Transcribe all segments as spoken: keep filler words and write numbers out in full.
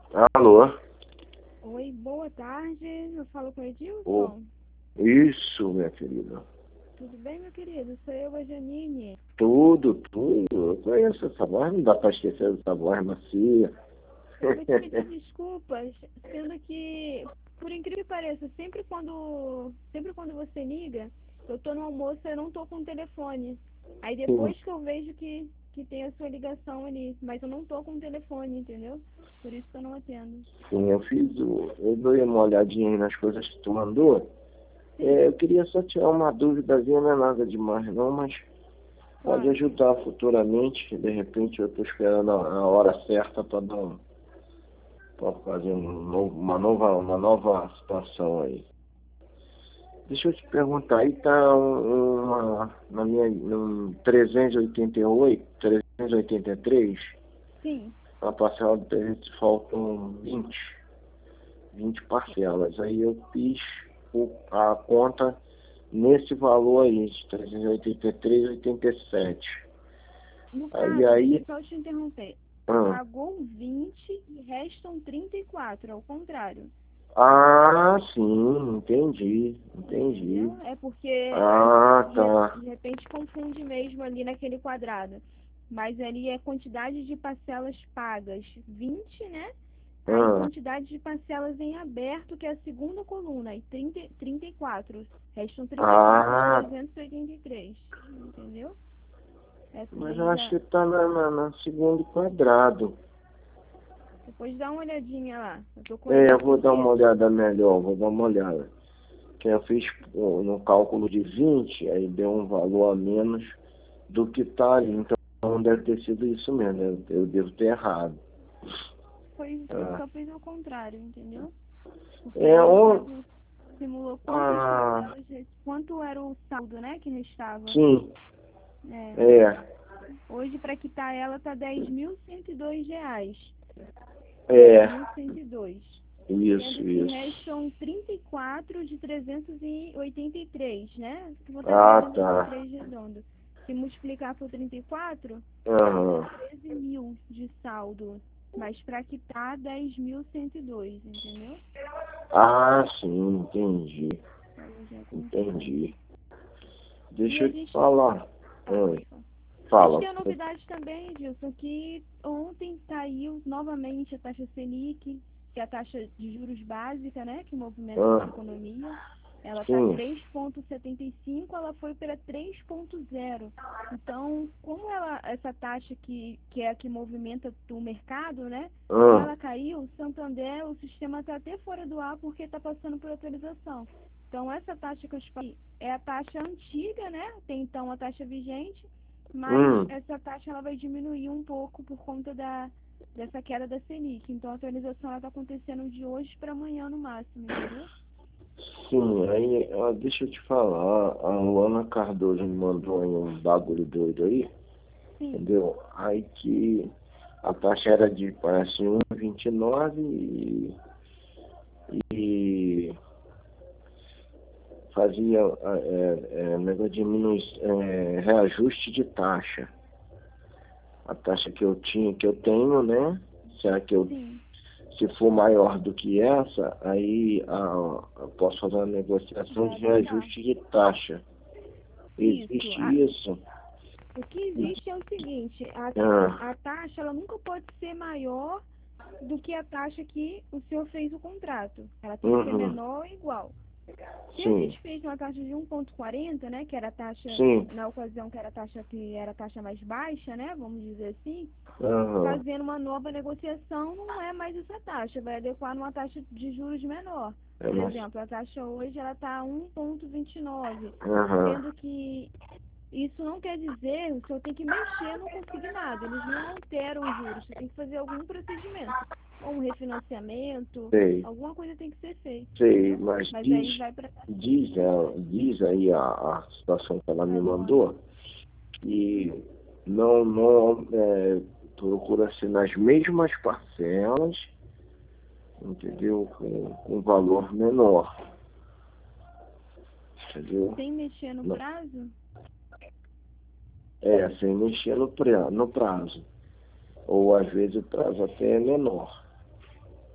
Alô? Oi, boa tarde. Eu falo com o Oh, Edilson. isso, minha querida. Tudo bem, meu querido? Sou eu, a Janine. Tudo, tudo. Eu conheço essa voz, não dá pra esquecer dessa voz macia. Eu vou te pedir desculpas, sendo que, por incrível que pareça, sempre quando, sempre quando você liga, eu tô no almoço e eu não tô com o telefone. Aí Sim, depois que eu vejo que, que tem a sua ligação ali, mas eu não tô com o telefone, entendeu? Por isso que eu não atendo. sim, eu fiz o. Eu dei uma olhadinha aí nas coisas que tu mandou. É, Sim, eu queria só tirar uma dúvidazinha, não é nada demais não, mas pode claro. ajudar futuramente. De repente eu tô esperando a a hora certa para dar um, para fazer um novo, uma nova, uma nova situação aí. Deixa eu te perguntar, aí tá um- uma, na minha, um trezentos e oitenta e oito, trezentos e oitenta e três, Sim. a parcela do trezentos faltam vinte, vinte parcelas. Aí eu fiz o- a conta nesse valor aí, de trezentos e oitenta e três e oitenta e sete. No Aí, caso, deixa eu aí, só te interromper. ah, Pagou vinte e restam trinta e quatro, ao contrário. ah, sim, entendi, entendi. Entendeu? É porque às- Ah, de, tá. de repente confunde mesmo ali naquele quadrado. Mas ali é quantidade de parcelas pagas, vinte, né? Aí Ah, quantidade de parcelas em aberto, que é a segunda coluna, e trinta, trinta e quatro. Restam trinta e quatro de ah, trezentos e oitenta e três. Entendeu? Essa mas daí eu acho já. que tá na, na, na segundo quadrado. Depois dá uma olhadinha lá. Eu tô com É, ele eu vou dar aqui. uma olhada melhor, vou dar uma olhada. Que eu fiz pô, no cálculo de vinte, aí deu um valor a menos do que tá ali. Então deve ter sido isso mesmo, eu, eu devo ter errado. Foi, eu Ah, só fiz ao contrário, entendeu? Porque é, aí, no on, caso, simulou quantas ah, parcelas, res- quanto era o saldo, né, que restava. sim, É, é, hoje, para quitar ela, tá dez mil cento e dois reais. dez é, mil cento e dois. isso, Sendo que isso. restam trinta e quatro de trezentos e oitenta e três, né? Que vou botar Ah, trezentos e oitenta e tá. três redondo. Se multiplicar por trinta e quatro, dá Aham. treze mil de saldo. Mas para quitar, dez mil cento e dois, entendeu? Ah, sim, entendi, O valor já é entendi. constante. E Deixa a eu te gente. falar. Ah, pode Oi, falar. A gente fala. tem a novidade também, Edilson, que ontem caiu novamente a taxa Selic, que é a taxa de juros básica, né, que movimenta a nossa Ah, economia. Ela está sim. três vírgula setenta e cinco, ela foi para três vírgula zero. Então, como ela, essa taxa que, que é a que movimenta o mercado, né, como Ah, ela caiu, o Santander, o sistema está até fora do ar porque está passando por atualização. Então, essa taxa que eu te falei é a taxa antiga, né? Tem então a taxa vigente, mas hum. essa taxa ela vai diminuir um pouco por conta da, dessa queda da Selic. Então, a atualização está acontecendo de hoje para amanhã no máximo, entendeu? Sim, aí, ó, deixa eu te falar, a Luana Cardoso me mandou aí um bagulho doido aí, Sim, entendeu? Aí que a taxa era de, parece, um vírgula vinte e nove e, e fazia é, é, negócio de diminui, é, reajuste de taxa. A taxa que eu tinha, que eu tenho, né? Será que eu, sim. se for maior do que essa, aí ah, eu posso fazer uma negociação Vai de abaixar. reajuste de taxa. Isso. Existe A- isso? o que existe é o seguinte, a, Ah, a taxa ela nunca pode ser maior do que a taxa que o senhor fez o contrato. Ela tem que ser uhum, menor ou igual. Se a sim, gente fez uma taxa de um vírgula quarenta, né, que era a taxa, sim, na ocasião que era a taxa que era a taxa mais baixa, né, vamos dizer assim, aham, fazendo uma nova negociação não é mais essa taxa, vai adequar numa taxa de juros menor. é Por mais, exemplo, a taxa hoje ela está um vírgula vinte e nove, aham, sendo que isso não quer dizer, o senhor tem que mexer no consignado, eles não alteram os juros, você tem que fazer algum procedimento, ou um refinanciamento, sei, alguma coisa tem que ser feita, sei, entendeu? mas Mas diz, aí vai para diz, ela, diz aí a, a situação que ela a me Luana. mandou, que não, não é, procura-se nas mesmas parcelas, entendeu? Com, com valor menor, entendeu? Sem mexer no Não, prazo? é, sem mexer no, pra, no prazo. Ou às vezes o prazo até é menor.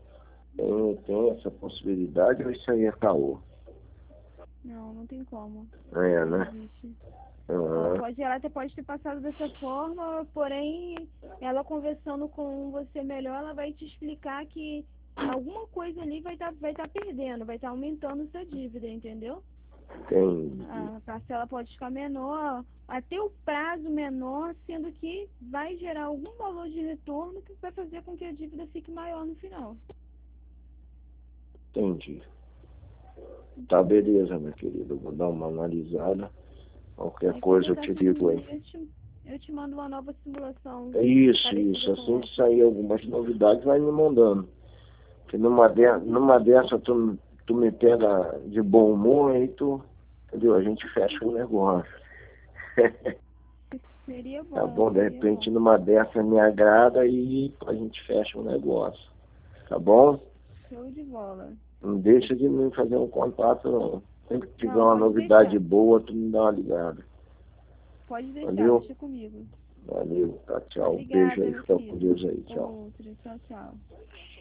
Tem, tem essa possibilidade ou isso aí é caô? Não, não tem como. É, Não né? existe. Ela Ah, pode, ela até pode ter passado dessa forma, porém, ela conversando com você melhor, ela vai te explicar que alguma coisa ali vai estar vai tá perdendo, vai estar aumentando sua dívida, entendeu? entendi. A parcela pode ficar menor, até o prazo menor, sendo que vai gerar algum valor de retorno que vai fazer com que a dívida fique maior no final. Entendi. Tá, beleza, minha querida. Eu vou dar uma analisada. Qualquer Aí coisa qualquer eu te dessas digo aí. eu te, eu te mando uma nova simulação É isso, parecida isso. com Assim que essa. sair algumas novidades, vai me mandando. Porque numa, de, numa dessa tu, tu me pega de bom humor, aí tu, entendeu? A gente fecha o negócio. Seria Tá bom, bom? De seria repente bom. numa dessa me agrada e a gente fecha o negócio. Tá bom? Show de bola. Não deixa de me fazer um contato, não. Sempre que tiver Não, uma pode novidade deixar. boa, tu me dá uma ligada. Pode deixar, Valeu? deixa comigo. Valeu. Tá, tchau. Beijo Obrigada, aí. meu Fica com querido. Deus aí. Tchau. Outro, tchau, tchau.